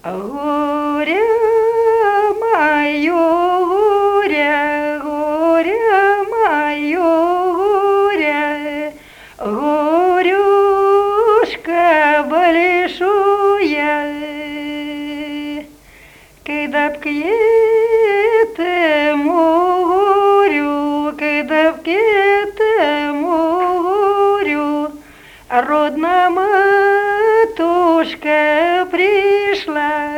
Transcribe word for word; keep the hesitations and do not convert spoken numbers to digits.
Горе моё, горе, горе моё, горе, горюшка большое, когда б к этому горю, когда б к этому горю родная матушка пришла.